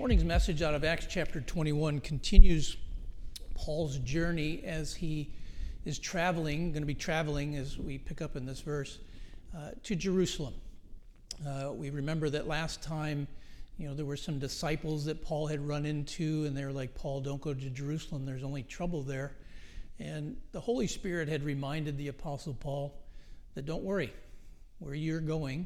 morning's message out of Acts chapter 21 continues Paul's journey as he is going to be traveling, as we pick up in this verse, to Jerusalem. We remember that last time, there were some disciples that Paul had run into, and they were like, Paul, don't go to Jerusalem, there's only trouble there. And the Holy Spirit had reminded the Apostle Paul that don't worry, where you're going,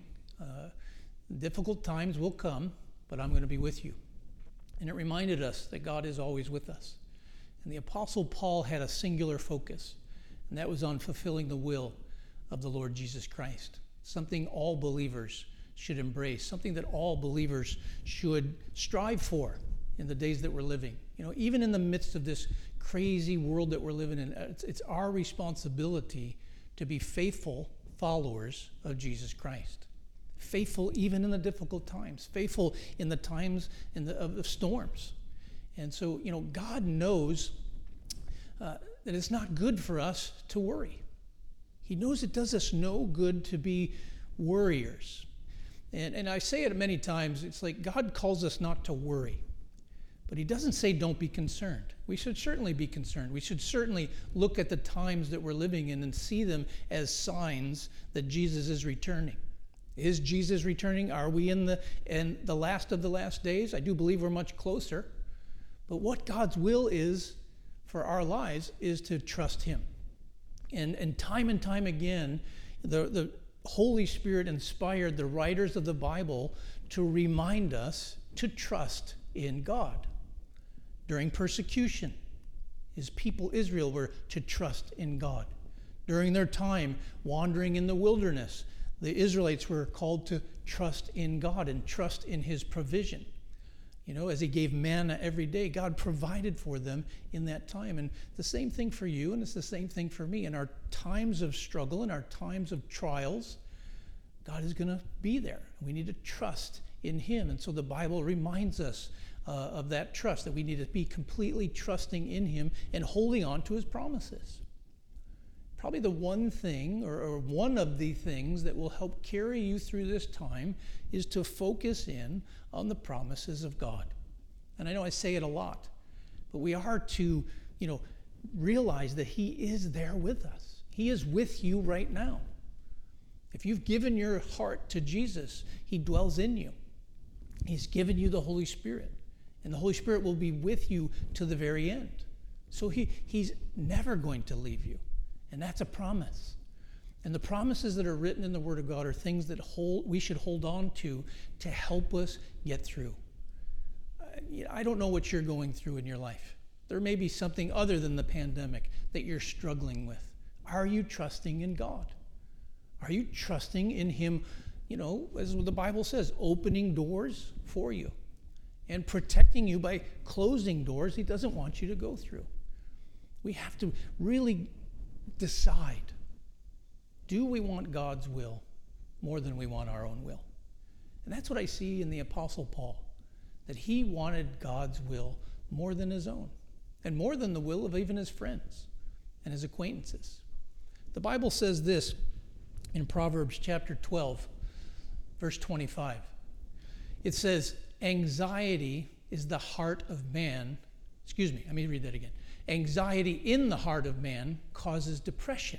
difficult times will come, but I'm going to be with you. And it reminded us that God is always with us. And the Apostle Paul had a singular focus, and that was on fulfilling the will of the Lord Jesus Christ, something all believers should embrace, something that all believers should strive for in the days that we're living. Even in the midst of this crazy world that we're living in, it's our responsibility to be faithful followers of Jesus Christ. Faithful even in the difficult times, faithful in the times of the storms. And so, God knows that it's not good for us to worry. He knows it does us no good to be worriers. And I say it many times, it's like God calls us not to worry. But he doesn't say don't be concerned. We should certainly be concerned. We should certainly look at the times that we're living in and see them as signs that Jesus is returning. Is Jesus returning? Are we in the last of the last days? I do believe we're much closer. But what God's will is for our lives is to trust him. And time again, the Holy Spirit inspired the writers of the Bible to remind us to trust in God. During persecution, his people Israel were to trust in God. During their time wandering in the wilderness, the Israelites were called to trust in God and trust in his provision. As he gave manna every day, God provided for them in that time. And the same thing for you, and it's the same thing for me. In our times of struggle, in our times of trials, God is going to be there. We need to trust in him. And so the Bible reminds us of that trust, that we need to be completely trusting in him and holding on to his promises. Probably the one thing, or one of the things that will help carry you through this time is to focus in on the promises of God. And I know I say it a lot, but we are to, realize that he is there with us. He is with you right now. If you've given your heart to Jesus, he dwells in you. He's given you the Holy Spirit, and the Holy Spirit will be with you to the very end. So he's never going to leave you. And that's a promise. And the promises that are written in the Word of God are things that we should hold on to help us get through. I don't know what you're going through in your life. There may be something other than the pandemic that you're struggling with. Are you trusting in God? Are you trusting in him, as the Bible says, opening doors for you and protecting you by closing doors he doesn't want you to go through? We have to really decide, do we want God's will more than we want our own will? And that's what I see in the Apostle Paul, that he wanted God's will more than his own, and more than the will of even his friends and his acquaintances. The Bible says this in Proverbs chapter 12, verse 25. It says, anxiety is the heart of man. Let me read that again. Anxiety in the heart of man causes depression,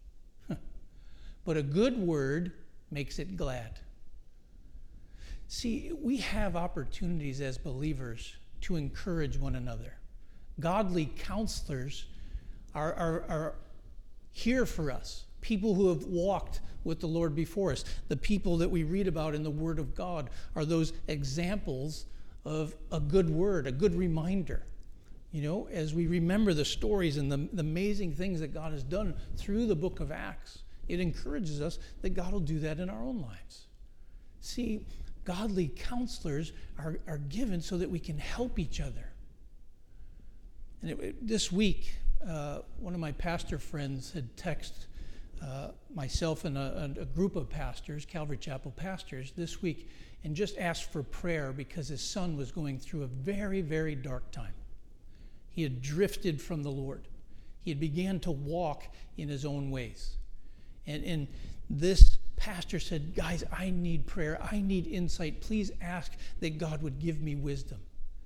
but a good word makes it glad. See, we have opportunities as believers to encourage one another. Godly counselors are here for us, people who have walked with the Lord before us. The people that we read about in the Word of God are those examples of a good word, a good reminder. As we remember the stories and the amazing things that God has done through the book of Acts, it encourages us that God will do that in our own lives. See, godly counselors are given so that we can help each other. And this week, one of my pastor friends had texted myself and a group of pastors, Calvary Chapel pastors, this week, and just asked for prayer because his son was going through a very, very dark time. He had drifted from the Lord. He had began to walk in his own ways. And this pastor said, guys, I need prayer. I need insight. Please ask that God would give me wisdom.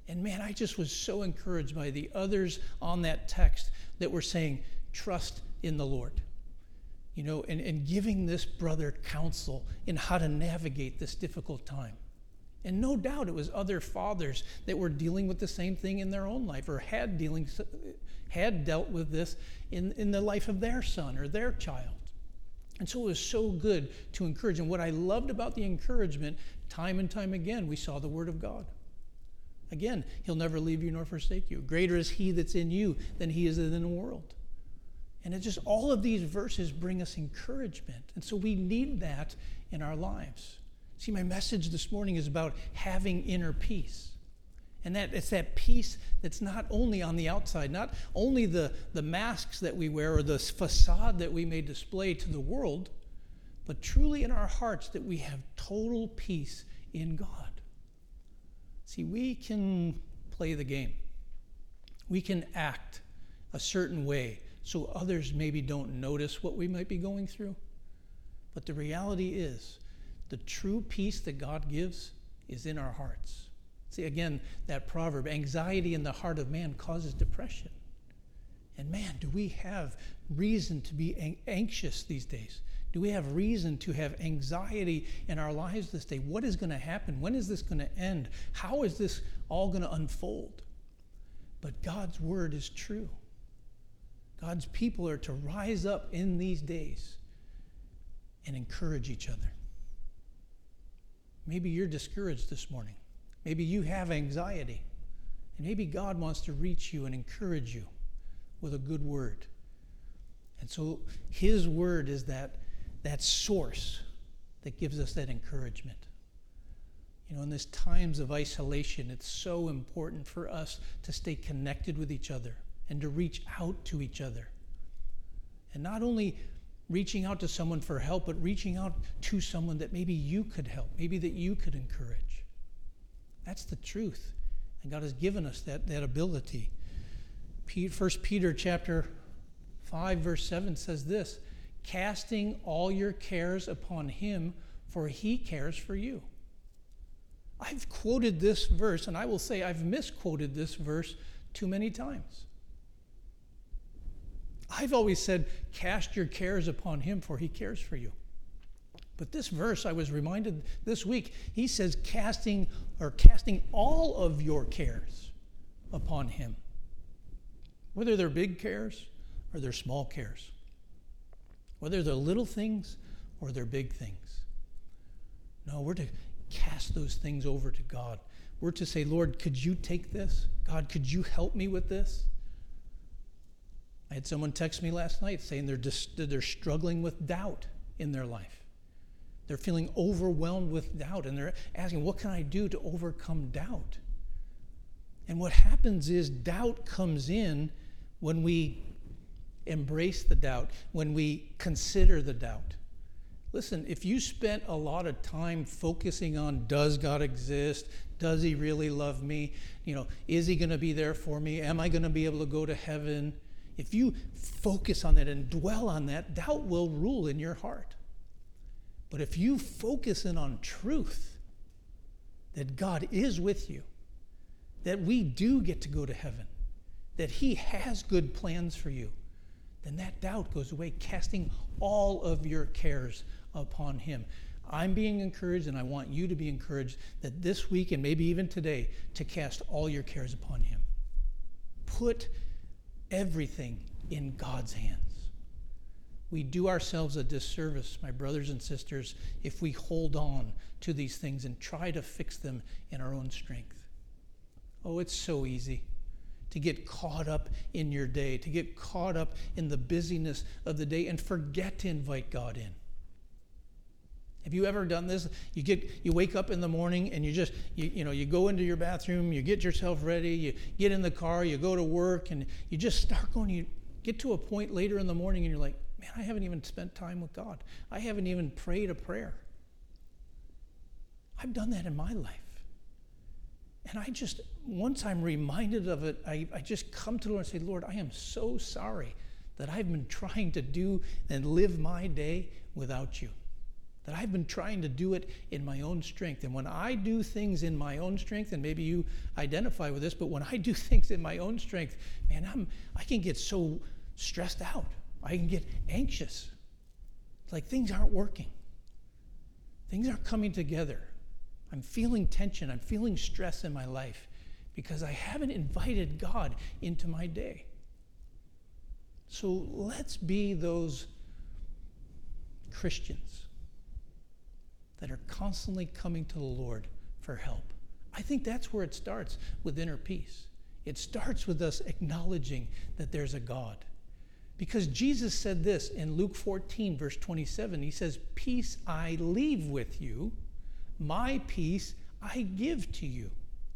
And man, I just was so encouraged by the others on that text that were saying, trust in the Lord. And giving this brother counsel in how to navigate this difficult time. And no doubt it was other fathers that were dealing with the same thing in their own life, or had dealt with this in the life of their son or their child. And so it was so good to encourage. And what I loved about the encouragement, time and time again, we saw the word of God. Again, he'll never leave you nor forsake you. Greater is he that's in you than he is in the world. And it's just all of these verses bring us encouragement. And so we need that in our lives. See, my message this morning is about having inner peace. And that it's that peace that's not only on the outside, not only the masks that we wear or the facade that we may display to the world, but truly in our hearts that we have total peace in God. See, we can play the game. We can act a certain way so others maybe don't notice what we might be going through. But the reality is, the true peace that God gives is in our hearts. See, again, that proverb, anxiety in the heart of man causes depression. And man, do we have reason to be anxious these days? Do we have reason to have anxiety in our lives this day? What is going to happen? When is this going to end? How is this all going to unfold? But God's word is true. God's people are to rise up in these days and encourage each other. Maybe you're discouraged this morning. Maybe you have anxiety. And maybe God wants to reach you and encourage you with a good word. And so his word is that source that gives us that encouragement. In these times of isolation, it's so important for us to stay connected with each other and to reach out to each other. And not only reaching out to someone for help, but reaching out to someone that maybe you could help, maybe that you could encourage. That's the truth. And God has given us that ability. 1 Peter chapter 5, verse 7 says this, casting all your cares upon him, for he cares for you. I've quoted this verse, and I will say I've misquoted this verse too many times. I've always said, cast your cares upon him, for he cares for you. But this verse, I was reminded this week, he says casting all of your cares upon him. Whether they're big cares or they're small cares. Whether they're little things or they're big things. No, we're to cast those things over to God. We're to say, Lord, could you take this? God, could you help me with this? I had someone text me last night saying they're struggling with doubt in their life. They're feeling overwhelmed with doubt, and they're asking, what can I do to overcome doubt? And what happens is doubt comes in when we embrace the doubt, when we consider the doubt. Listen, if you spent a lot of time focusing on, does God exist? Does he really love me? Is he going to be there for me? Am I going to be able to go to heaven? If you focus on that and dwell on that, doubt will rule in your heart. But if you focus in on truth, that God is with you, that we do get to go to heaven, that he has good plans for you, then that doubt goes away, casting all of your cares upon him. I'm being encouraged, and I want you to be encouraged that this week and maybe even today, to cast all your cares upon him. Put everything in God's hands. We do ourselves a disservice, my brothers and sisters, if we hold on to these things and try to fix them in our own strength. Oh, it's so easy to get caught up in your day, to get caught up in the busyness of the day and forget to invite God in. Have you ever done this? You wake up in the morning and you go into your bathroom, you get yourself ready, you get in the car, you go to work, and you just start going. You get to a point later in the morning and you're like, man, I haven't even spent time with God. I haven't even prayed a prayer. I've done that in my life. And once I'm reminded of it, I just come to the Lord and say, Lord, I am so sorry that I've been trying to do and live my day without you. that I've been trying to do it in my own strength. And when I do things in my own strength, and maybe you identify with this, but when I do things in my own strength, man, I can get so stressed out. I can get anxious. It's like things aren't working. Things aren't coming together. I'm feeling tension. I'm feeling stress in my life because I haven't invited God into my day. So let's be those Christians that are constantly coming to the Lord for help. I think that's where it starts with inner peace. It starts with us acknowledging that there's a God. Because Jesus said this in Luke 14, verse 27. He says, "Peace I leave with you, my peace I give to you."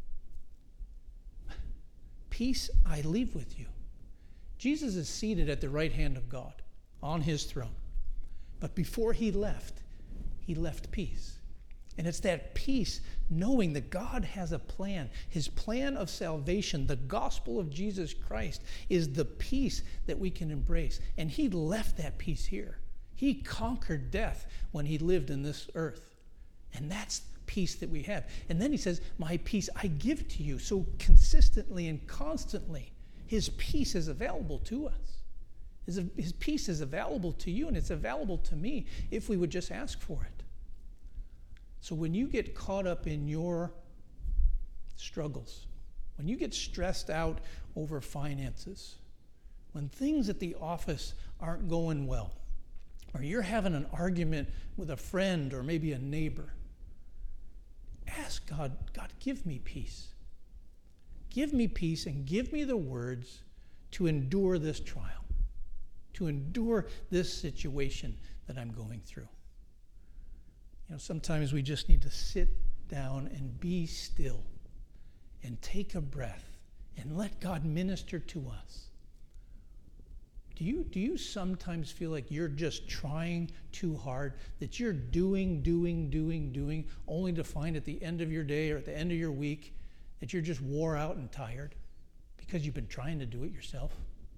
Peace I leave with you. Jesus is seated at the right hand of God on his throne. But before he left peace. And it's that peace knowing that God has a plan. His plan of salvation, the gospel of Jesus Christ, is the peace that we can embrace. And he left that peace here. He conquered death when he lived in this earth. And that's peace that we have. And then he says, "My peace I give to you." So consistently and constantly, his peace is available to us. His peace is available to you, and it's available to me if we would just ask for it. So when you get caught up in your struggles, when you get stressed out over finances, when things at the office aren't going well, or you're having an argument with a friend or maybe a neighbor, ask God, "God, give me peace. Give me peace and give me the words to endure this trial, to endure this situation that I'm going through." Sometimes we just need to sit down and be still and take a breath and let God minister to us. Do you sometimes feel like you're just trying too hard, that you're doing, only to find at the end of your day or at the end of your week that you're just wore out and tired because you've been trying to do it yourself?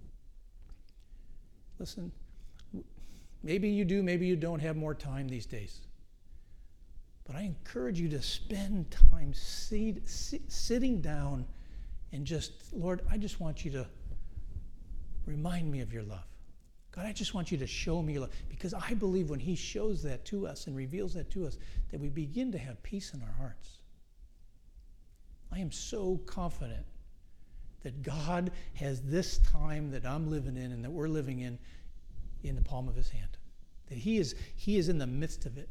Listen, maybe you do, maybe you don't have more time these days. But I encourage you to spend time sitting down and just, "Lord, I just want you to remind me of your love. God, I just want you to show me your love." Because I believe when he shows that to us and reveals that to us, that we begin to have peace in our hearts. I am so confident that God has this time that I'm living in and that we're living in the palm of his hand. That he is in the midst of it.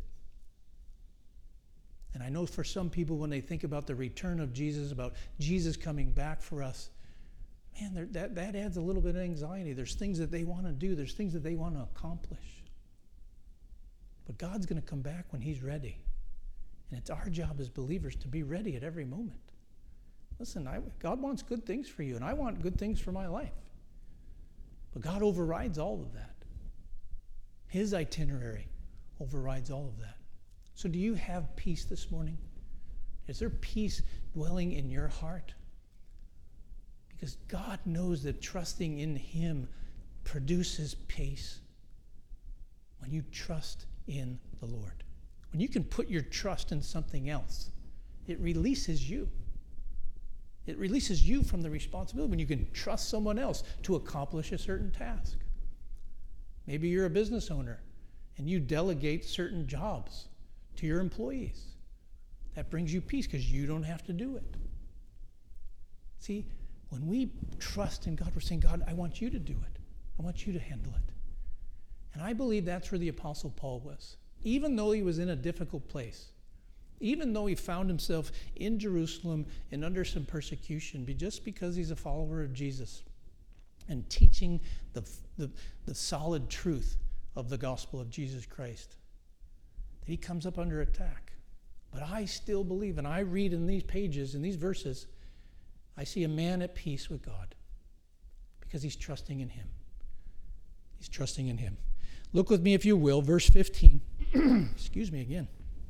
And I know for some people, when they think about the return of Jesus, about Jesus coming back for us, man, that adds a little bit of anxiety. There's things that they want to do. There's things that they want to accomplish. But God's going to come back when he's ready. And it's our job as believers to be ready at every moment. Listen, God wants good things for you, and I want good things for my life. But God overrides all of that. His itinerary overrides all of that. So do you have peace this morning? Is there peace dwelling in your heart? Because God knows that trusting in him produces peace when you trust in the Lord. When you can put your trust in something else, it releases you. It releases you from the responsibility when you can trust someone else to accomplish a certain task. Maybe you're a business owner and you delegate certain jobs to your employees. That brings you peace because you don't have to do it. See, when we trust in God, we're saying, "God, I want you to do it. I want you to handle it." And I believe that's where the Apostle Paul was. Even though he was in a difficult place, even though he found himself in Jerusalem and under some persecution, just because he's a follower of Jesus and teaching the solid truth of the gospel of Jesus Christ, that he comes up under attack. But I still believe, and I read in these pages, in these verses, I see a man at peace with God because he's trusting in him. He's trusting in him. Look with me, if you will, verse 15. Excuse me again.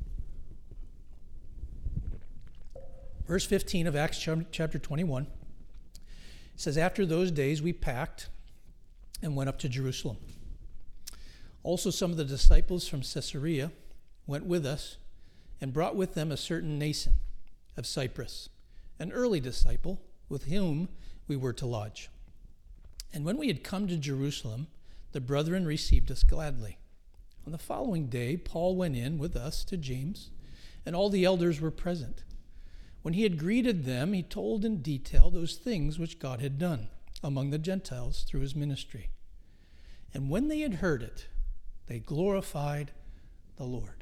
Verse 15 of Acts chapter 21. It says, "After those days we packed and went up to Jerusalem. Also some of the disciples from Caesarea went with us and brought with them a certain Nason of Cyprus, an early disciple with whom we were to lodge. And when we had come to Jerusalem, the brethren received us gladly. On the following day, Paul went in with us to James, and all the elders were present. When he had greeted them, he told in detail those things which God had done among the Gentiles through his ministry. And when they had heard it, they glorified the Lord.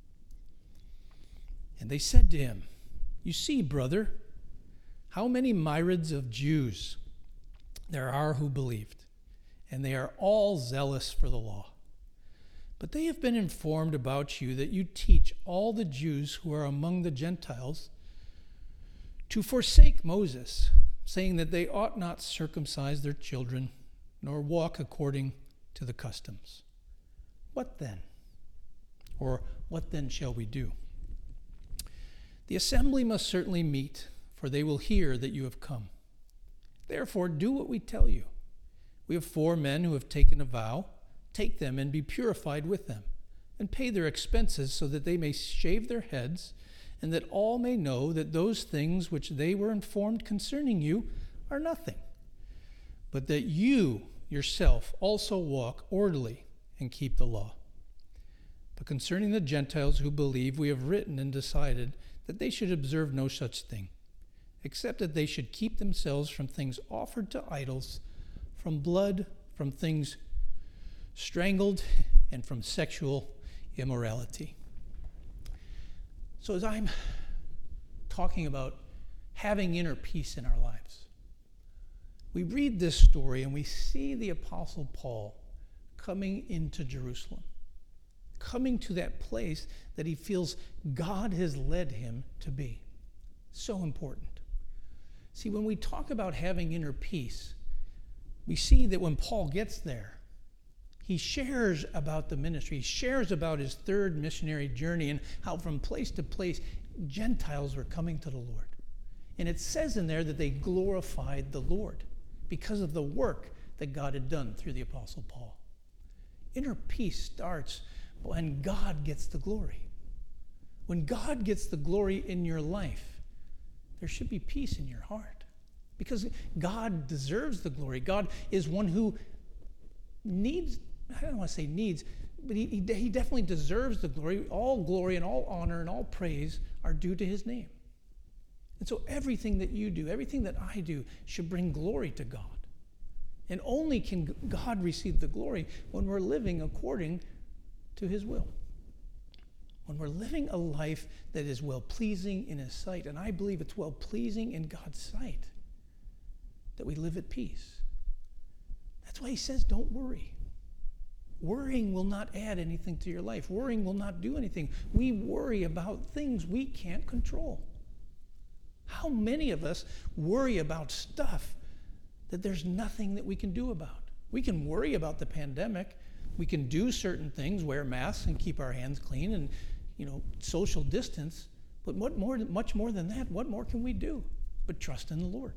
And they said to him, "You see, brother, how many myriads of Jews there are who believed, and they are all zealous for the law. But they have been informed about you that you teach all the Jews who are among the Gentiles to forsake Moses, saying that they ought not circumcise their children, nor walk according to the customs. What then? Or what then shall we do? The assembly must certainly meet, for they will hear that you have come. Therefore, do what we tell you. We have 4 men who have taken a vow. Take them and be purified with them, and pay their expenses so that they may shave their heads, and that all may know that those things which they were informed concerning you are nothing, but that you yourself also walk orderly and keep the law. But concerning the Gentiles who believe, we have written and decided that they should observe no such thing, except that they should keep themselves from things offered to idols, from blood, from things strangled, and from sexual immorality." So as I'm talking about having inner peace in our lives, we read this story and we see the Apostle Paul coming into Jerusalem, coming to that place that he feels God has led him to be. So important. See, when we talk about having inner peace, we see that when Paul gets there, he shares about the ministry. He shares about his 3rd missionary journey and how from place to place, Gentiles were coming to the Lord. And it says in there that they glorified the Lord because of the work that God had done through the Apostle Paul. Inner peace starts when God gets the glory. When God gets the glory in your life, there should be peace in your heart, because God deserves the glory. God is one who needs, I don't want to say needs, but he definitely deserves the glory. All glory and all honor and all praise are due to his name. And so everything that you do, everything that I do, should bring glory to God. And only can God receive the glory when we're living according to his will. When we're living a life that is well-pleasing in his sight, and I believe it's well-pleasing in God's sight, that we live at peace. That's why he says, don't worry. Worrying will not add anything to your life. Worrying will not do anything. We worry about things we can't control. How many of us worry about stuff that there's nothing that we can do about? We can worry about the pandemic. We can do certain things, wear masks and keep our hands clean and, social distance. But much more than that, what more can we do but trust in the Lord?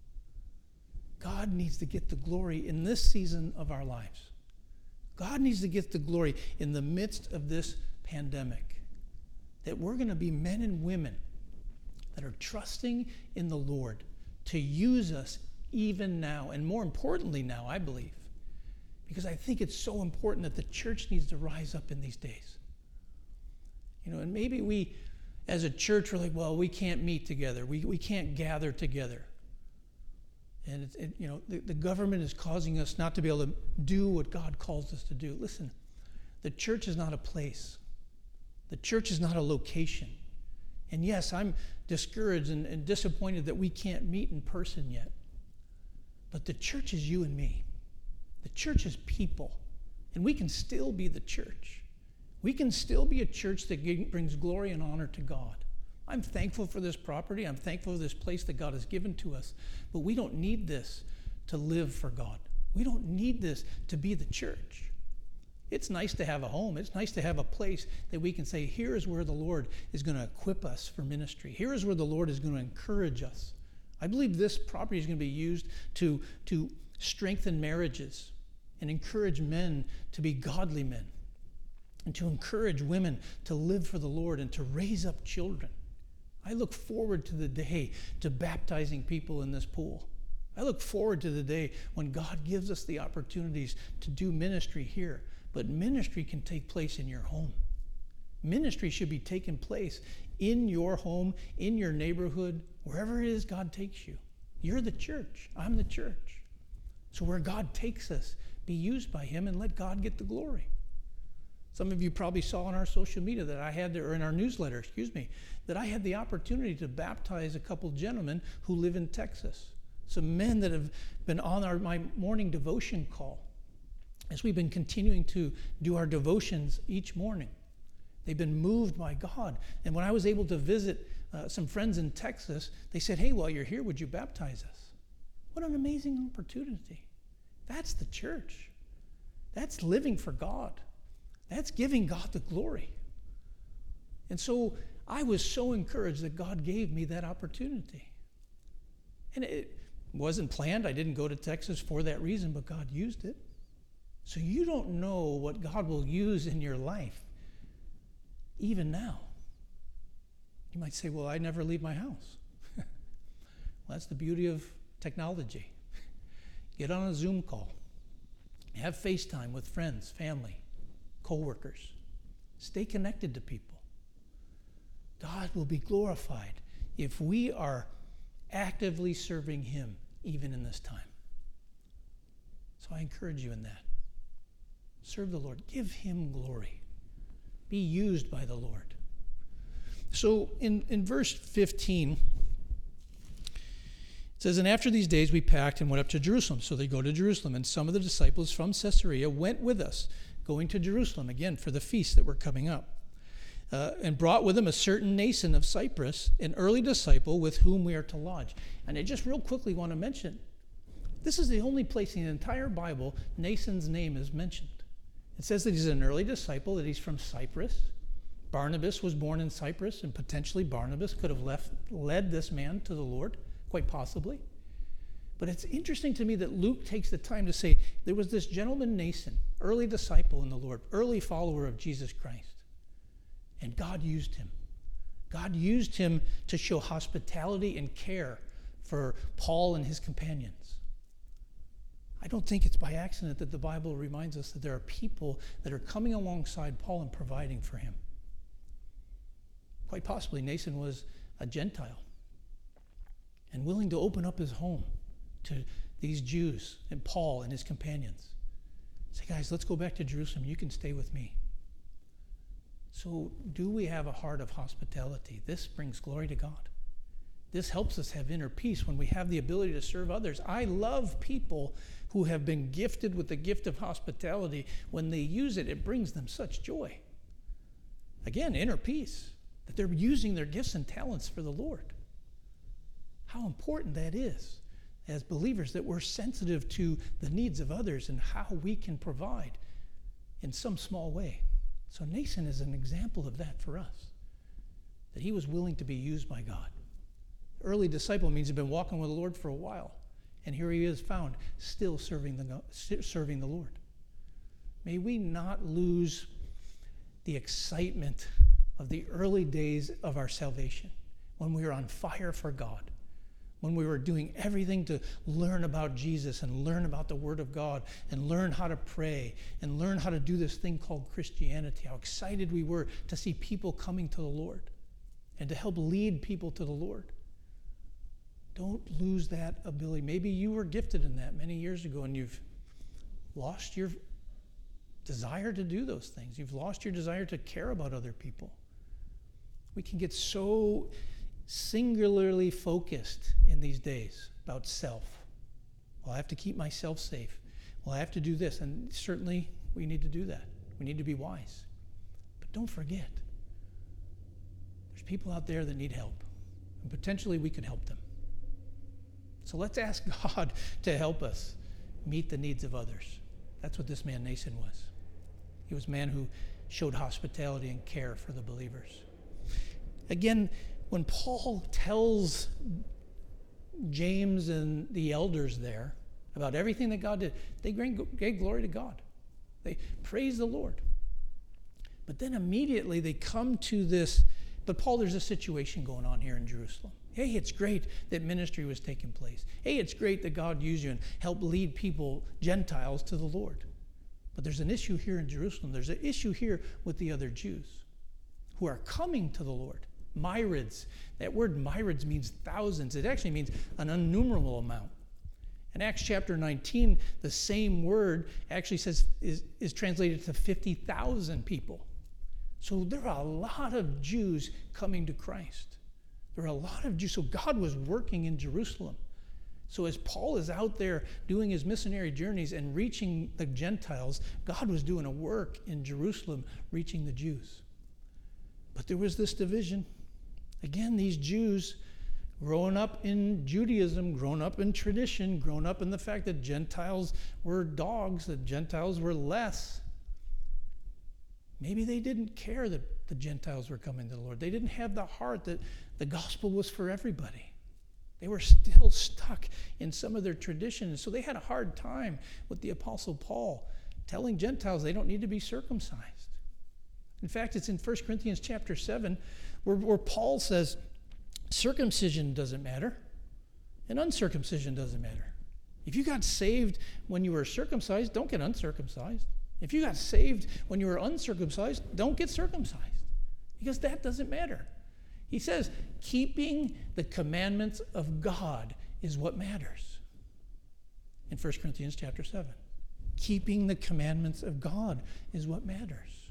God needs to get the glory in this season of our lives. God needs to get the glory in the midst of this pandemic. That we're going to be men and women that are trusting in the Lord to use us even now, and more importantly now, I believe, because I think it's so important that the church needs to rise up in these days. And maybe we, as a church, we're like, well, we can't meet together. We can't gather together. And the government is causing us not to be able to do what God calls us to do. Listen, the church is not a place. The church is not a location. And yes, I'm discouraged and disappointed that we can't meet in person yet. But the church is you and me. The church is people. And we can still be the church. We can still be a church that brings glory and honor to God. I'm thankful for this property. I'm thankful for this place that God has given to us. But we don't need this to live for God. We don't need this to be the church. It's nice to have a home. It's nice to have a place that we can say, here is where the Lord is going to equip us for ministry. Here is where the Lord is going to encourage us. I believe this property is going to be used to strengthen marriages and encourage men to be godly men. and to encourage women to live for the Lord and to raise up children. I look forward to the day to baptizing people in this pool. I look forward to the day when God gives us the opportunities to do ministry here. But ministry can take place in your home. Ministry should be taking place in your home, in your neighborhood, wherever it is God takes you. You're the church. I'm the church. So where God takes us, be used by him and let God get the glory. Some of you probably saw on our social media that I had, or in our newsletter, that I had the opportunity to baptize a couple gentlemen who live in Texas. Some men that have been on my morning devotion call as we've been continuing to do our devotions each morning. They've been moved by God. And when I was able to visit some friends in Texas, they said, hey, while you're here, would you baptize us? What an amazing opportunity. That's the church. That's living for God. That's giving God the glory. And so I was so encouraged that God gave me that opportunity. And it wasn't planned. I didn't go to Texas for that reason, but God used it. So you don't know what God will use in your life, even now. You might say, well, I never leave my house. Well, that's the beauty of technology. Get on a Zoom call. Have FaceTime with friends, family, co-workers. Stay connected to people. God will be glorified if we are actively serving him even in this time. So I encourage you in that. Serve the Lord. Give him glory. Be used by the Lord. So in verse 15, it says, and after these days we packed and went up to Jerusalem. So they go to Jerusalem, and some of the disciples from Caesarea went with us, going to Jerusalem, again, for the feasts that were coming up. And brought with him a certain Nason of Cyprus, an early disciple with whom we are to lodge. And I just real quickly want to mention, this is the only place in the entire Bible Nason's name is mentioned. It says that he's an early disciple, that he's from Cyprus. Barnabas was born in Cyprus, and potentially Barnabas could have led this man to the Lord, quite possibly. But it's interesting to me that Luke takes the time to say there was this gentleman Nason, early disciple in the Lord, early follower of Jesus Christ. And God used him. God used him to show hospitality and care for Paul and his companions. I don't think it's by accident that the Bible reminds us that there are people that are coming alongside Paul and providing for him. Quite possibly, Nason was a Gentile and willing to open up his home to these Jews and Paul and his companions. Say, guys, let's go back to Jerusalem. You can stay with me. So do we have a heart of hospitality? This brings glory to God. This helps us have inner peace when we have the ability to serve others. I love people who have been gifted with the gift of hospitality. When they use it, it brings them such joy. Again, inner peace, that they're using their gifts and talents for the Lord. How important that is as believers, that we're sensitive to the needs of others and how we can provide in some small way. So Nason is an example of that for us, that he was willing to be used by God. Early disciple means he'd been walking with the Lord for a while, and here he is found still serving the Lord. May we not lose the excitement of the early days of our salvation, when we were on fire for God, when we were doing everything to learn about Jesus and learn about the Word of God and learn how to pray and learn how to do this thing called Christianity. How excited we were to see people coming to the Lord and to help lead people to the Lord. Don't lose that ability. Maybe you were gifted in that many years ago and you've lost your desire to do those things. You've lost your desire to care about other people. We can get so singularly focused in these days about self. Well, I have to keep myself safe. Well, I have to do this. And certainly we need to do that. We need to be wise. But don't forget, there's people out there that need help. And potentially we can help them. So let's ask God to help us meet the needs of others. That's what this man Nason was. He was a man who showed hospitality and care for the believers. Again, when Paul tells James and the elders there about everything that God did, they gave glory to God. They praised the Lord. But then immediately they come to this, but Paul, there's a situation going on here in Jerusalem. Hey, it's great that ministry was taking place. Hey, it's great that God used you and helped lead people, Gentiles, to the Lord. But there's an issue here in Jerusalem. There's an issue here with the other Jews who are coming to the Lord. Myriads. That word myriads means thousands. It actually means an innumerable amount. In Acts chapter 19, the same word actually says is translated to 50,000 people. So there are a lot of Jews coming to Christ. There are a lot of Jews. So God was working in Jerusalem. So as Paul is out there doing his missionary journeys and reaching the Gentiles, God was doing a work in Jerusalem, reaching the Jews. But there was this division. Again, these Jews, growing up in Judaism, grown up in tradition, grown up in the fact that Gentiles were dogs, that Gentiles were less. Maybe they didn't care that the Gentiles were coming to the Lord. They didn't have the heart that the gospel was for everybody. They were still stuck in some of their traditions. So they had a hard time with the Apostle Paul telling Gentiles they don't need to be circumcised. In fact, it's in 1 Corinthians chapter 7 where Paul says circumcision doesn't matter and uncircumcision doesn't matter. If you got saved when you were circumcised, don't get uncircumcised. If you got saved when you were uncircumcised, don't get circumcised, because that doesn't matter. He says, keeping the commandments of God is what matters. In 1 Corinthians chapter 7. Keeping the commandments of God is what matters.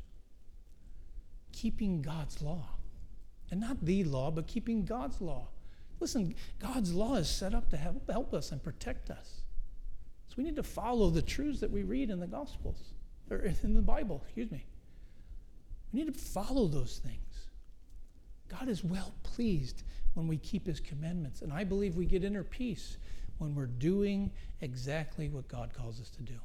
Keeping God's law. And not the law, but keeping God's law. Listen, God's law is set up to help us and protect us. So we need to follow the truths that we read in the Gospels, or in the Bible, We need to follow those things. God is well pleased when we keep his commandments. And I believe we get inner peace when we're doing exactly what God calls us to do.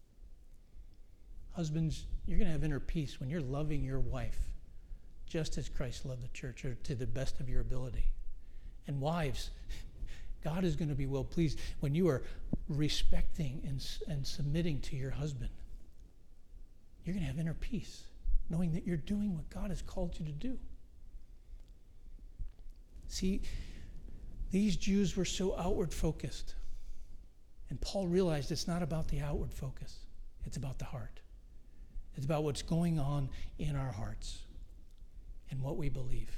Husbands, you're going to have inner peace when you're loving your wife just as Christ loved the church, or to the best of your ability. And wives, God is going to be well pleased when you are respecting and submitting to your husband. You're going to have inner peace knowing that you're doing what God has called you to do. See, these Jews were so outward focused. And Paul realized it's not about the outward focus. It's about the heart. It's about what's going on in our hearts and what we believe.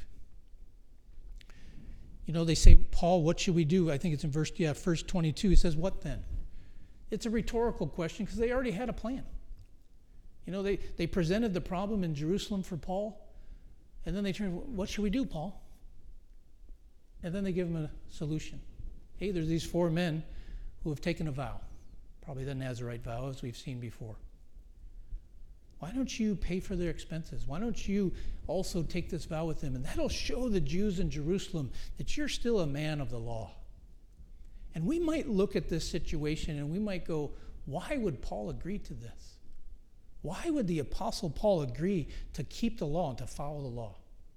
You know, they say, Paul, what should we do? I think it's in verse 22. He says, what then? It's a rhetorical question because they already had a plan. You know, they presented the problem in Jerusalem for Paul, and then they turned, what should we do, Paul? And then they give him a solution. Hey, there's these 4 men who have taken a vow, probably the Nazirite vow, as we've seen before. Why don't you pay for their expenses? Why don't you also take this vow with them? And that'll show the Jews in Jerusalem that you're still a man of the law. And we might look at this situation and we might go, why would Paul agree to this? Why would the Apostle Paul agree to keep the law and to follow the law?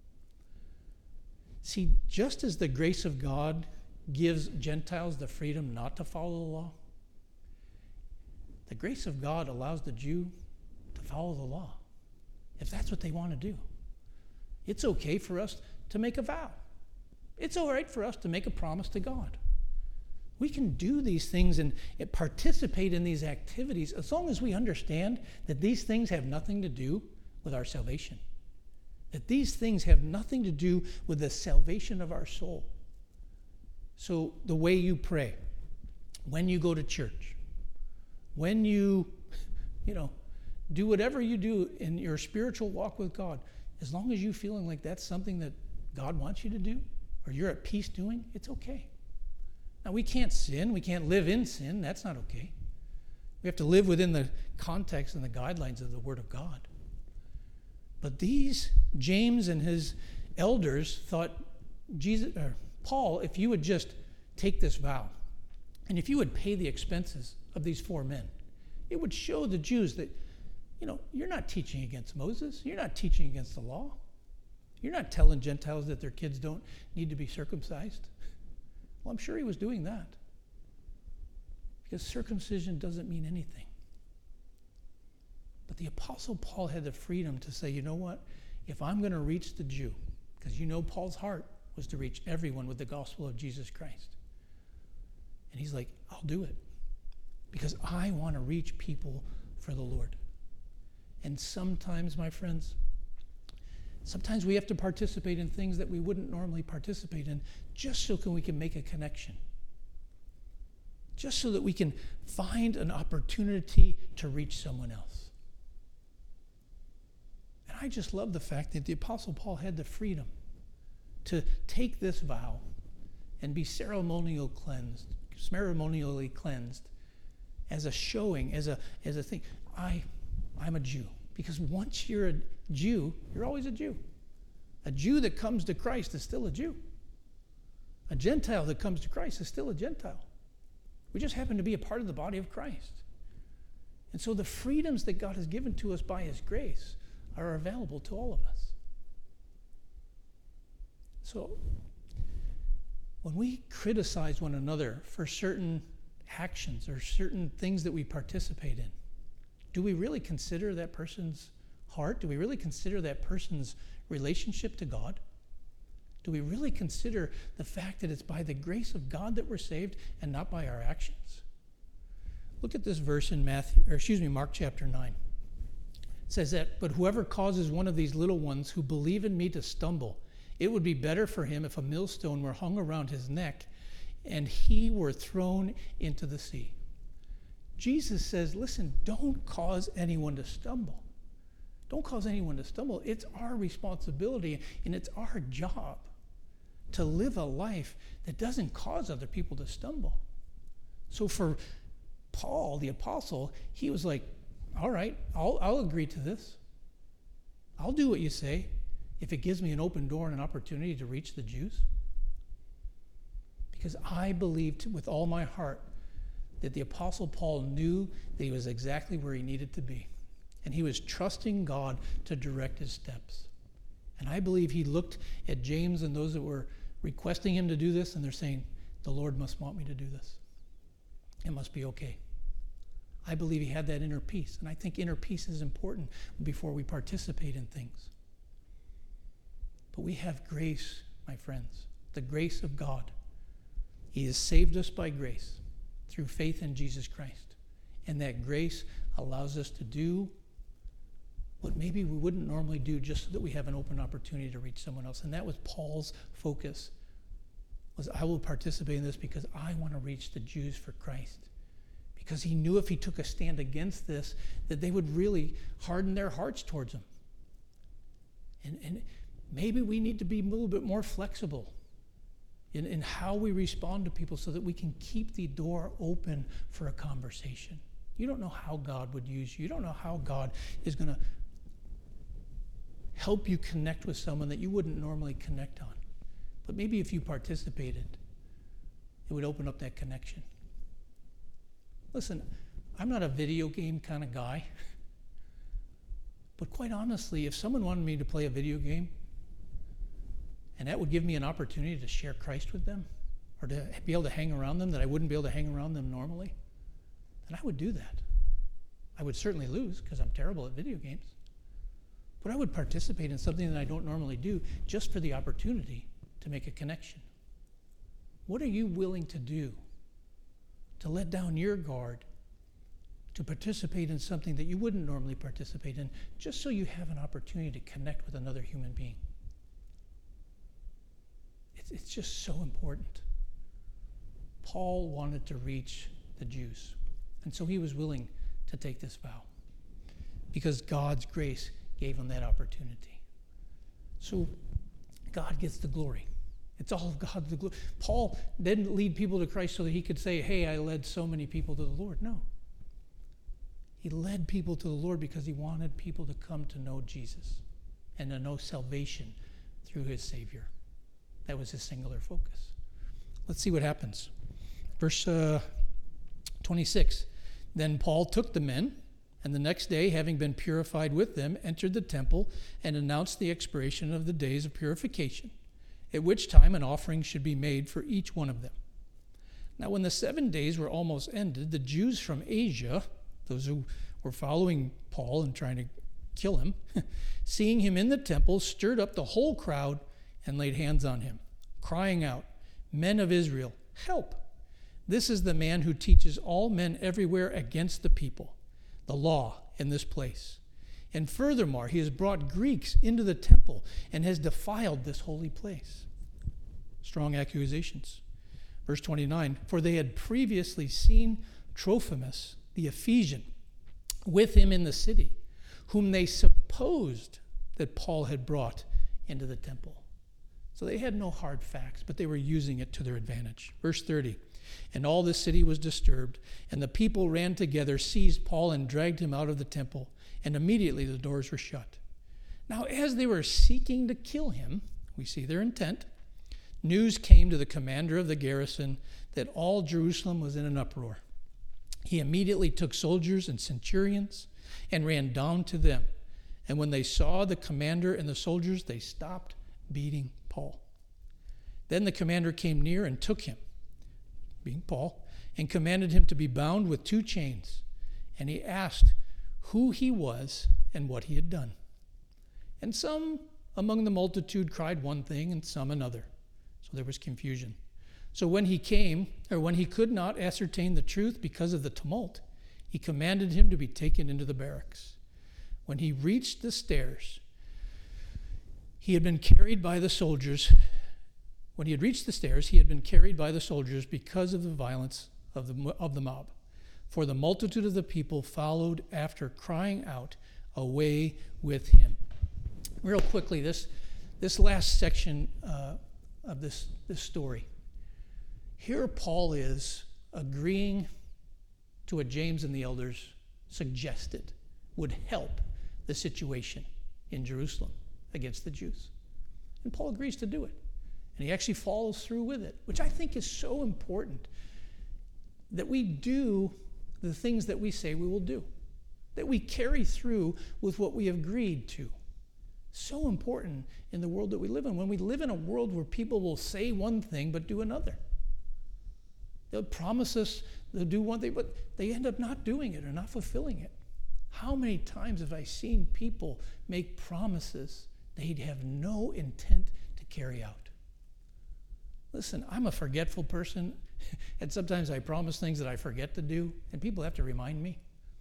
See, just as the grace of God gives Gentiles the freedom not to follow the law, the grace of God allows the Jew to follow the law, if that's what they want to do. It's okay for us to make a vow. It's all right for us to make a promise to God. We can do these things and participate in these activities as long as we understand that these things have nothing to do with our salvation. That these things have nothing to do with the salvation of our soul. So the way you pray, when you go to church, when you do whatever you do in your spiritual walk with God, as long as you're feeling like that's something that God wants you to do, or you're at peace doing, it's okay. Now, we can't sin. We can't live in sin. That's not okay. We have to live within the context and the guidelines of the Word of God. But these, James and his elders thought, Paul, if you would just take this vow, and if you would pay the expenses of these 4 men, it would show the Jews that, you're not teaching against Moses. You're not teaching against the law. You're not telling Gentiles that their kids don't need to be circumcised. Well, I'm sure he was doing that. Because circumcision doesn't mean anything. But the Apostle Paul had the freedom to say, you know what? If I'm going to reach the Jew, because you know Paul's heart was to reach everyone with the gospel of Jesus Christ. And he's like, I'll do it. Because I want to reach people for the Lord. And sometimes, my friends, sometimes we have to participate in things that we wouldn't normally participate in just so we can make a connection. Just so that we can find an opportunity to reach someone else. And I just love the fact that the Apostle Paul had the freedom to take this vow and be ceremonially cleansed as a showing, as a thing. I'm a Jew. Because once you're a Jew, you're always a Jew. A Jew that comes to Christ is still a Jew. A Gentile that comes to Christ is still a Gentile. We just happen to be a part of the body of Christ. And so the freedoms that God has given to us by His grace are available to all of us. So when we criticize one another for certain actions or certain things that we participate in, do we really consider that person's heart? Do we really consider that person's relationship to God? Do we really consider the fact that it's by the grace of God that we're saved and not by our actions? Look at this verse in Mark chapter 9. It says that, but whoever causes one of these little ones who believe in me to stumble, it would be better for him if a millstone were hung around his neck and he were thrown into the sea. Jesus says, listen, don't cause anyone to stumble. Don't cause anyone to stumble. It's our responsibility and it's our job to live a life that doesn't cause other people to stumble. So for Paul, the apostle, he was like, all right, I'll agree to this. I'll do what you say if it gives me an open door and an opportunity to reach the Jews. Because I believed with all my heart that the Apostle Paul knew that he was exactly where he needed to be. And he was trusting God to direct his steps. And I believe he looked at James and those that were requesting him to do this, and they're saying, the Lord must want me to do this. It must be okay. I believe he had that inner peace. And I think inner peace is important before we participate in things. But we have grace, my friends, the grace of God. He has saved us by grace through faith in Jesus Christ. And that grace allows us to do what maybe we wouldn't normally do just so that we have an open opportunity to reach someone else. And that was Paul's focus, was I will participate in this because I want to reach the Jews for Christ. Because he knew if he took a stand against this, that they would really harden their hearts towards him. And maybe we need to be a little bit more flexible in how we respond to people so that we can keep the door open for a conversation. You don't know how God would use you. You don't know how God is going to help you connect with someone that you wouldn't normally connect on. But maybe if you participated, it would open up that connection. Listen, I'm not a video game kind of guy. But quite honestly, if someone wanted me to play a video game, and that would give me an opportunity to share Christ with them, or to be able to hang around them that I wouldn't be able to hang around them normally, then I would do that. I would certainly lose because I'm terrible at video games. But I would participate in something that I don't normally do just for the opportunity to make a connection. What are you willing to do to let down your guard, to participate in something that you wouldn't normally participate in, just so you have an opportunity to connect with another human being? It's just so important. Paul wanted to reach the Jews, and so he was willing to take this vow because God's grace gave him that opportunity. So God gets the glory. It's all of God the glory. Paul didn't lead people to Christ so that he could say, hey, I led so many people to the Lord. No. He led people to the Lord because he wanted people to come to know Jesus and to know salvation through his Savior. That was his singular focus. Let's see what happens. Verse 26. Then Paul took the men, and the next day, having been purified with them, entered the temple and announced the expiration of the days of purification, at which time an offering should be made for each one of them. Now when the 7 days were almost ended, the Jews from Asia, those who were following Paul and trying to kill him, seeing him in the temple, stirred up the whole crowd and laid hands on him, crying out, "Men of Israel, help! This is the man who teaches all men everywhere against the people, the law in this place. And furthermore, he has brought Greeks into the temple and has defiled this holy place." Strong accusations. Verse 29, "For they had previously seen Trophimus, the Ephesian, with him in the city, whom they supposed that Paul had brought into the temple." So they had no hard facts, but they were using it to their advantage. Verse 30, "And all the city was disturbed, and the people ran together, seized Paul, and dragged him out of the temple, and immediately the doors were shut. Now as they were seeking to kill him," we see their intent, "news came to the commander of the garrison that all Jerusalem was in an uproar. He immediately took soldiers and centurions and ran down to them. And when they saw the commander and the soldiers, they stopped beating Paul. Then the commander came near and took him," being Paul, "and commanded him to be bound with 2 chains. And he asked who he was and what he had done. And some among the multitude cried one thing and some another. So there was confusion. So when he could not ascertain the truth because of the tumult, he commanded him to be taken into the barracks. When he reached the stairs, he had been carried by the soldiers. When he had reached the stairs, he had been carried by the soldiers because of the violence of the mob. For the multitude of the people followed after, crying out, "Away with him." Real quickly, this last section of this story. Here Paul is agreeing to what James and the elders suggested would help the situation in Jerusalem against the Jews. And Paul agrees to do it. And he actually follows through with it, which I think is so important, that we do the things that we say we will do, that we carry through with what we have agreed to. So important in the world that we live in. When we live in a world where people will say one thing but do another. They'll promise us they'll do one thing, but they end up not doing it or not fulfilling it. How many times have I seen people make promises they have no intent to carry out? Listen, I'm a forgetful person, and sometimes I promise things that I forget to do, and people have to remind me.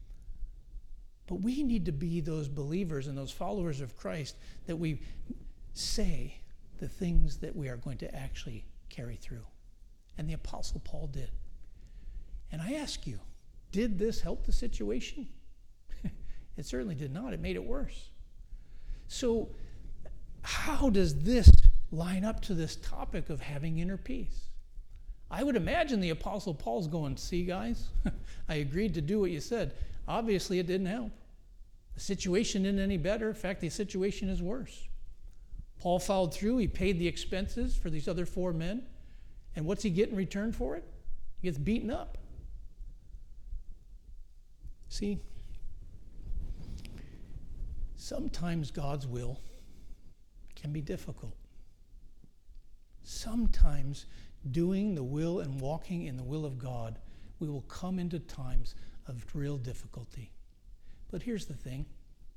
But we need to be those believers and those followers of Christ that we say the things that we are going to actually carry through. And the Apostle Paul did. And I ask you, did this help the situation? It certainly did not. It made it worse. So how does this line up to this topic of having inner peace? I would imagine the Apostle Paul's going, "See, guys, I agreed to do what you said. Obviously, it didn't help. The situation isn't any better. In fact, the situation is worse." Paul followed through. He paid the expenses for these other 4 men. And what's he get in return for it? He gets beaten up. See, sometimes God's will can be difficult. Sometimes doing the will and walking in the will of God, we will come into times of real difficulty. But here's the thing.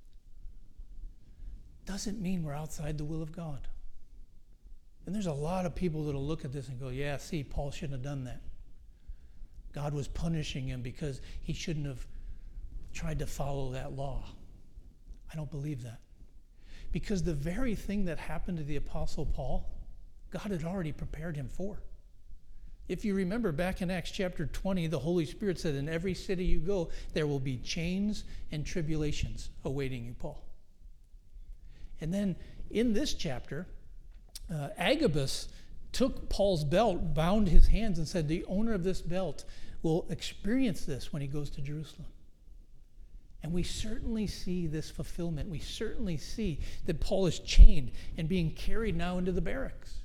Doesn't mean we're outside the will of God. And there's a lot of people that'll look at this and go, "Yeah, see, Paul shouldn't have done that. God was punishing him because he shouldn't have tried to follow that law." I don't believe that. Because the very thing that happened to the Apostle Paul, God had already prepared him for. If you remember back in Acts chapter 20, the Holy Spirit said, "In every city you go, there will be chains and tribulations awaiting you, Paul." And then in this chapter, Agabus took Paul's belt, bound his hands, and said, "The owner of this belt will experience this when he goes to Jerusalem." And we certainly see this fulfillment. We certainly see that Paul is chained and being carried now into the barracks.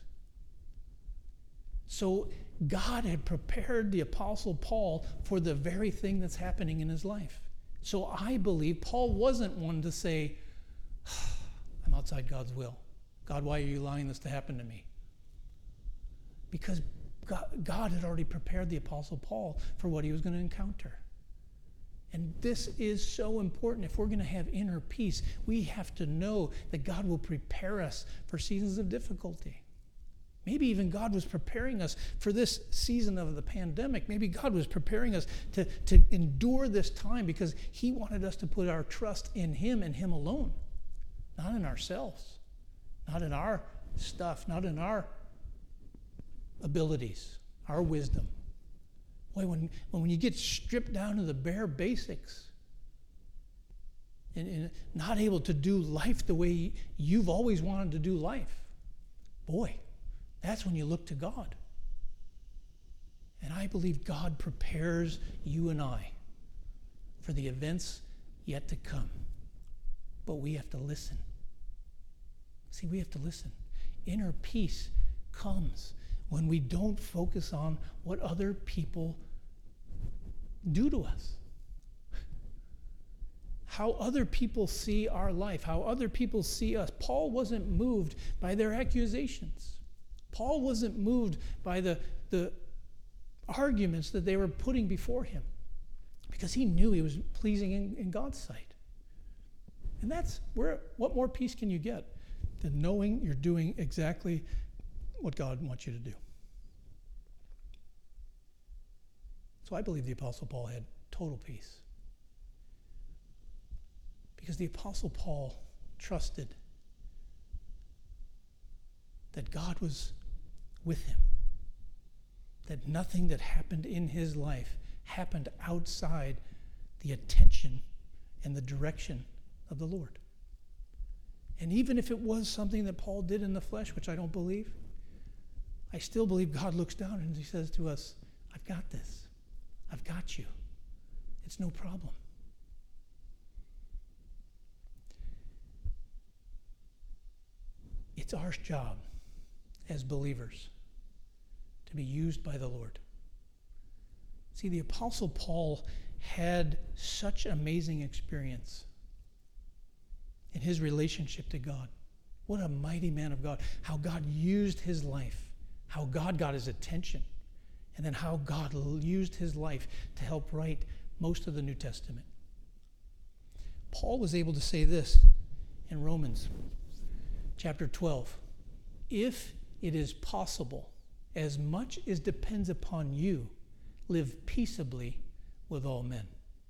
So God had prepared the Apostle Paul for the very thing that's happening in his life. So I believe Paul wasn't one to say, "I'm outside God's will. God, why are you allowing this to happen to me?" Because God had already prepared the Apostle Paul for what he was going to encounter. And this is so important. If we're going to have inner peace, we have to know that God will prepare us for seasons of difficulty. Maybe even God was preparing us for this season of the pandemic. Maybe God was preparing us to endure this time because he wanted us to put our trust in him and him alone, not in ourselves, not in our stuff, not in our abilities, our wisdom. Boy, when you get stripped down to the bare basics and not able to do life the way you've always wanted to do life, boy, that's when you look to God. And I believe God prepares you and I for the events yet to come. But we have to listen. See, we have to listen. Inner peace comes when we don't focus on what other people do to us. How other people see our life, how other people see us. Paul wasn't moved by their accusations. Paul wasn't moved by the arguments that they were putting before him because he knew he was pleasing in God's sight. And that's what more peace can you get than knowing you're doing exactly what God wants you to do. So I believe the Apostle Paul had total peace. Because the Apostle Paul trusted that God was with him. That nothing that happened in his life happened outside the attention and the direction of the Lord. And even if it was something that Paul did in the flesh, which I don't believe, I still believe God looks down and he says to us, I've got this. I've got you. It's no problem. It's our job as believers to be used by the Lord. See, the Apostle Paul had such amazing experience in his relationship to God. What a mighty man of God. How God used his life. How God got his attention. And then how God used his life to help write most of the New Testament. Paul was able to say this in Romans chapter 12. If it is possible, as much as depends upon you, live peaceably with all men.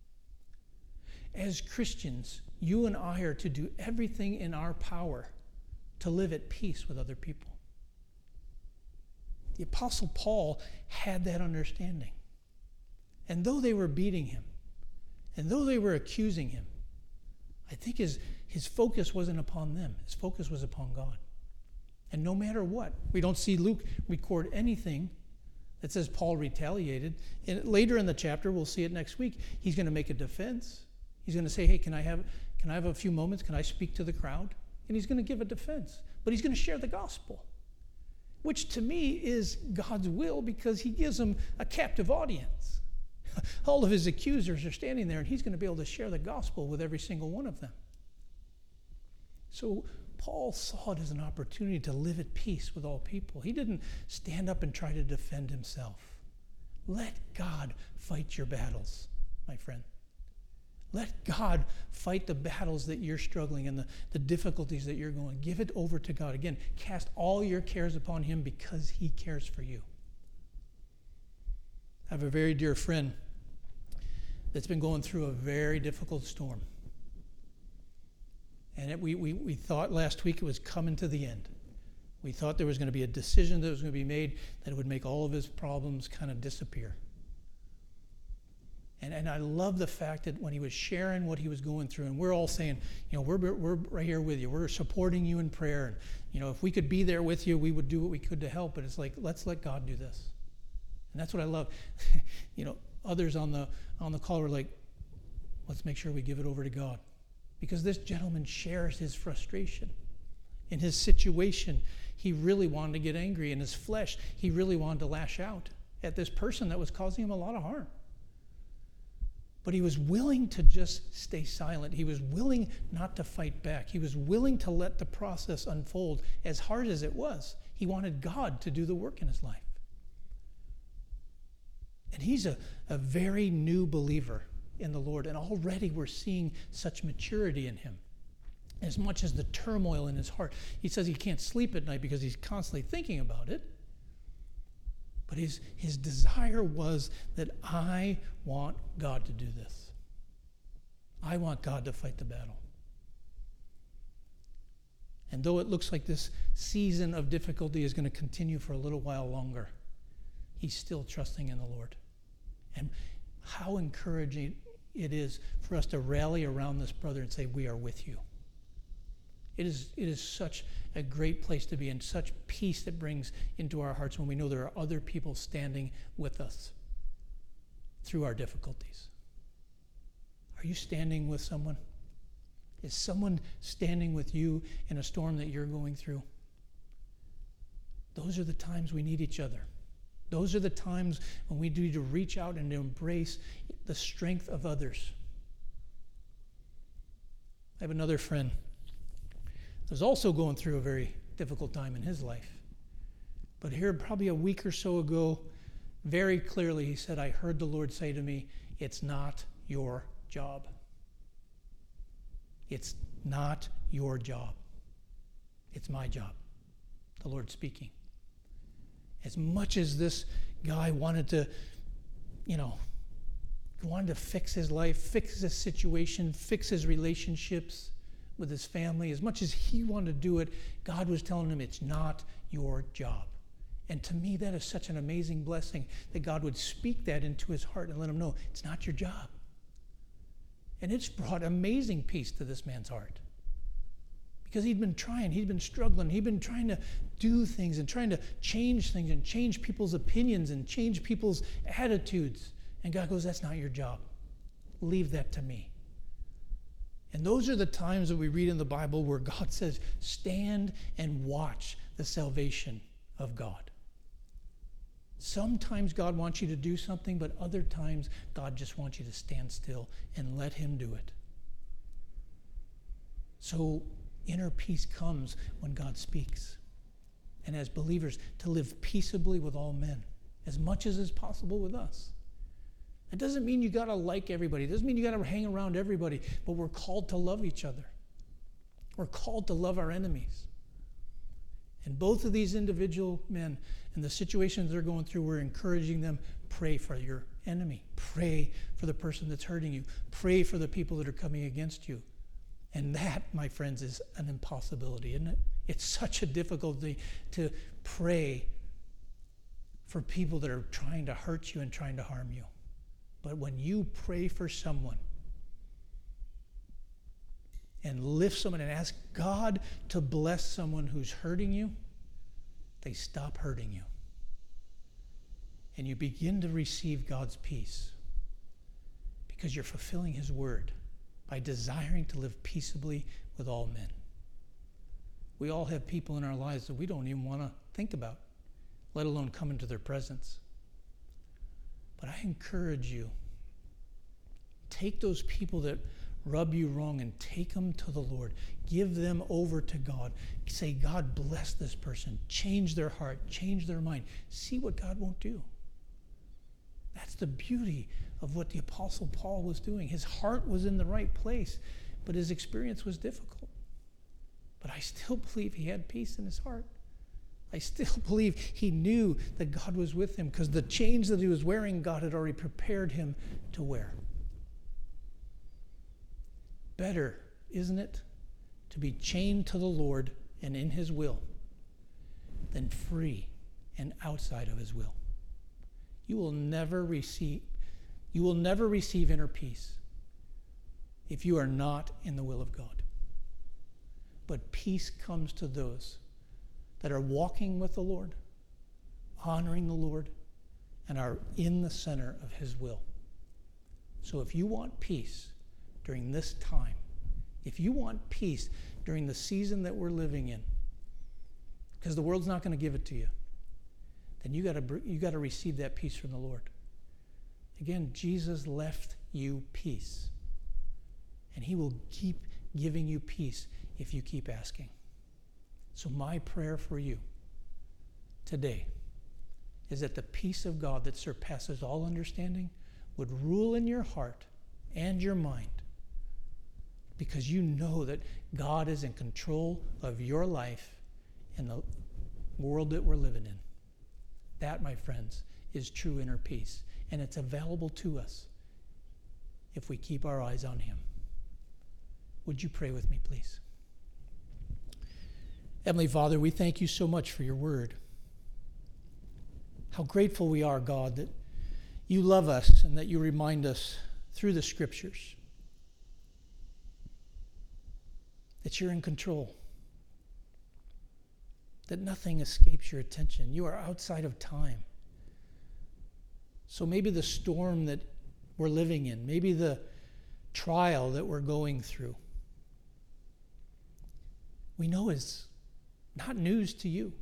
As Christians, you and I are to do everything in our power to live at peace with other people. The Apostle Paul had that understanding. And though they were beating him, and though they were accusing him, I think his focus wasn't upon them. His focus was upon God. And no matter what, we don't see Luke record anything that says Paul retaliated. And later in the chapter, we'll see it next week, he's going to make a defense. He's going to say, hey, can I have a few moments? Can I speak to the crowd? And he's going to give a defense. But he's going to share the gospel, which to me is God's will because he gives him a captive audience. All of his accusers are standing there and he's going to be able to share the gospel with every single one of them. So Paul saw it as an opportunity to live at peace with all people. He didn't stand up and try to defend himself. Let God fight your battles, my friend. Let God fight the battles that you're struggling and the difficulties that you're going. Give it over to God. Again, cast all your cares upon him because he cares for you. I have a very dear friend that's been going through a very difficult storm. And we thought last week it was coming to the end. We thought there was going to be a decision that was going to be made that would make all of his problems kind of disappear. And I love the fact that when he was sharing what he was going through, and we're all saying, we're right here with you. We're supporting you in prayer. And, if we could be there with you, we would do what we could to help. But it's like, let's let God do this. And that's what I love. Others on the call were like, let's make sure we give it over to God. Because this gentleman shares his frustration. In his situation, he really wanted to get angry. In his flesh, he really wanted to lash out at this person that was causing him a lot of harm. But he was willing to just stay silent. He was willing not to fight back. He was willing to let the process unfold as hard as it was. He wanted God to do the work in his life. And he's a very new believer in the Lord. And already we're seeing such maturity in him. As much as the turmoil in his heart. He says he can't sleep at night because he's constantly thinking about it. But his desire was that I want God to do this. I want God to fight the battle. And though it looks like this season of difficulty is going to continue for a little while longer, he's still trusting in the Lord. And how encouraging it is for us to rally around this brother and say, we are with you. It is such a great place to be, and such peace that brings into our hearts when we know there are other people standing with us through our difficulties. Are you standing with someone? Is someone standing with you in a storm that you're going through? Those are the times we need each other. Those are the times when we need to reach out and to embrace the strength of others. I have another friend who's also going through a very difficult time in his life. But here, probably a week or so ago, very clearly he said, I heard the Lord say to me, it's not your job. It's not your job. It's my job. The Lord speaking. As much as this guy wanted to fix his life, fix his situation, fix his relationships with his family, as much as he wanted to do it, God was telling him, it's not your job. And to me, that is such an amazing blessing that God would speak that into his heart and let him know, it's not your job. And it's brought amazing peace to this man's heart. Because he'd been trying, he'd been struggling, he'd been trying to do things and trying to change things and change people's opinions and change people's attitudes. And God goes, that's not your job. Leave that to me. And those are the times that we read in the Bible where God says, stand and watch the salvation of God. Sometimes God wants you to do something, but other times God just wants you to stand still and let him do it. So inner peace comes when God speaks. And as believers, to live peaceably with all men, as much as is possible with us. It doesn't mean you got to like everybody. It doesn't mean you got to hang around everybody. But we're called to love each other. We're called to love our enemies. And both of these individual men and the situations they're going through, we're encouraging them, pray for your enemy. Pray for the person that's hurting you. Pray for the people that are coming against you. And that, my friends, is an impossibility, isn't it? It's such a difficulty to pray for people that are trying to hurt you and trying to harm you. But when you pray for someone and lift someone and ask God to bless someone who's hurting you, they stop hurting you. And you begin to receive God's peace because you're fulfilling his word by desiring to live peaceably with all men. We all have people in our lives that we don't even want to think about, let alone come into their presence. But I encourage you, take those people that rub you wrong and take them to the Lord. Give them over to God. Say, God, bless this person. Change their heart. Change their mind. See what God won't do. That's the beauty of what the Apostle Paul was doing. His heart was in the right place, but his experience was difficult. But I still believe he had peace in his heart. I still believe he knew that God was with him because the chains that he was wearing, God had already prepared him to wear. Better, isn't it, to be chained to the Lord and in his will than free and outside of his will. You will never receive inner peace if you are not in the will of God. But peace comes to those that are walking with the Lord, honoring the Lord, and are in the center of his will. So if you want peace during this time, if you want peace during the season that we're living in, because the world's not going to give it to you, then you got to receive that peace from the Lord. Again, Jesus left you peace, and he will keep giving you peace if you keep asking. So my prayer for you today is that the peace of God that surpasses all understanding would rule in your heart and your mind, because you know that God is in control of your life and the world that we're living in. That, my friends, is true inner peace, and it's available to us if we keep our eyes on Him. Would you pray with me, please? Heavenly Father, we thank you so much for your word. How grateful we are, God, that you love us and that you remind us through the scriptures that you're in control, that nothing escapes your attention. You are outside of time. So maybe the storm that we're living in, maybe the trial that we're going through, we know is not news to you.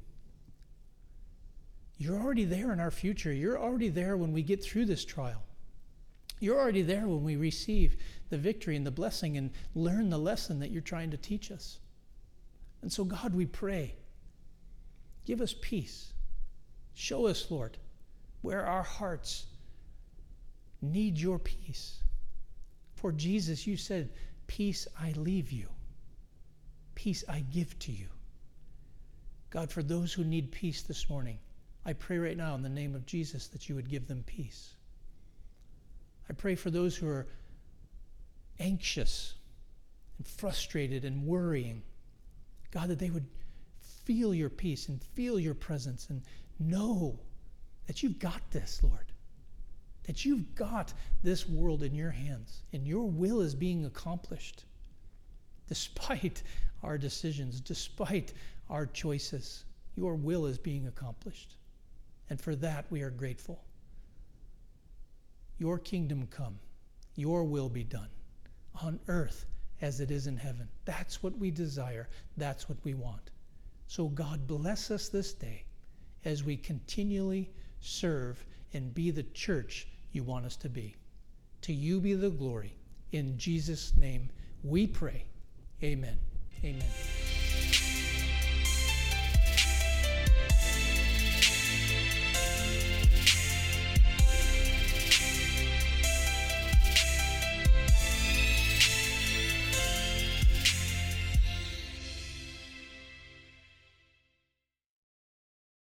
You're already there in our future. You're already there when we get through this trial. You're already there when we receive the victory and the blessing and learn the lesson that you're trying to teach us. And so, God, we pray, give us peace. Show us, Lord, where our hearts need your peace. For Jesus, you said, peace I leave you. Peace I give to you. God, for those who need peace this morning, I pray right now in the name of Jesus that you would give them peace. I pray for those who are anxious and frustrated and worrying, God, that they would feel your peace and feel your presence and know that you've got this, Lord, that you've got this world in your hands and your will is being accomplished despite our decisions, despite our choices. Your will is being accomplished. And for that, we are grateful. Your kingdom come, your will be done on earth as it is in heaven. That's what we desire. That's what we want. So God, bless us this day as we continually serve and be the church you want us to be. To you be the glory. In Jesus' name we pray. Amen. Amen.